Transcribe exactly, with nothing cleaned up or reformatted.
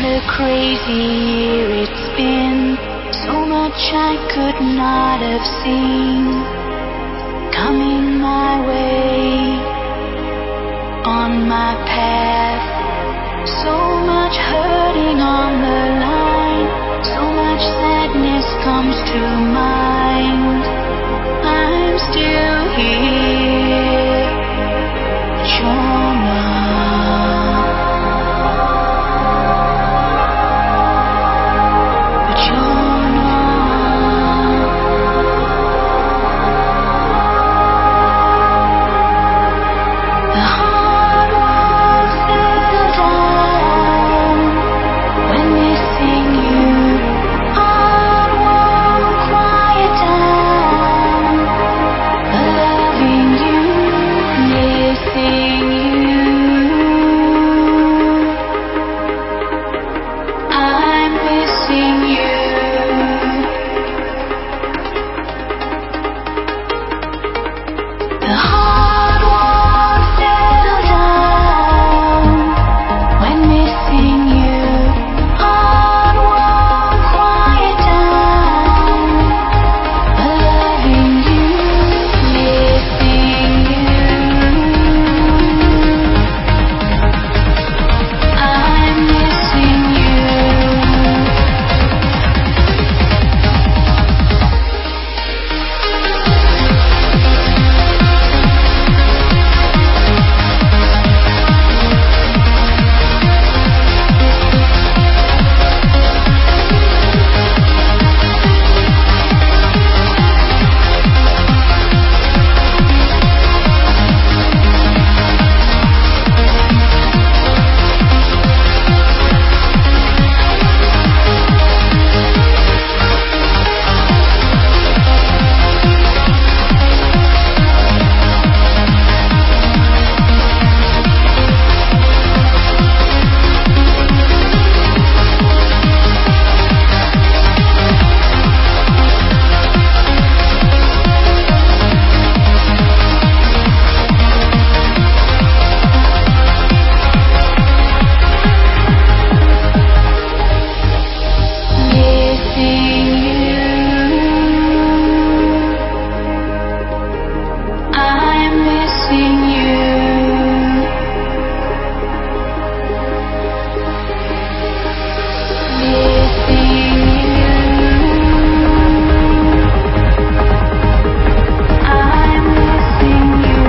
a crazy year it's been. So much I could not have seen coming my way on my path. So much hurting on the line, so much sadness comes to mind. I'm still here, but you're not. But you're not. The hard walls fell down when missing you. Hard won't quiet down. Loving you, missing you. I'm missing you. The hard wall fell down when missing you. Hard won't quiet down. Loving you, missing you. I'm missing you. Missing you. I'm missing you. Missing you. I'm missing you.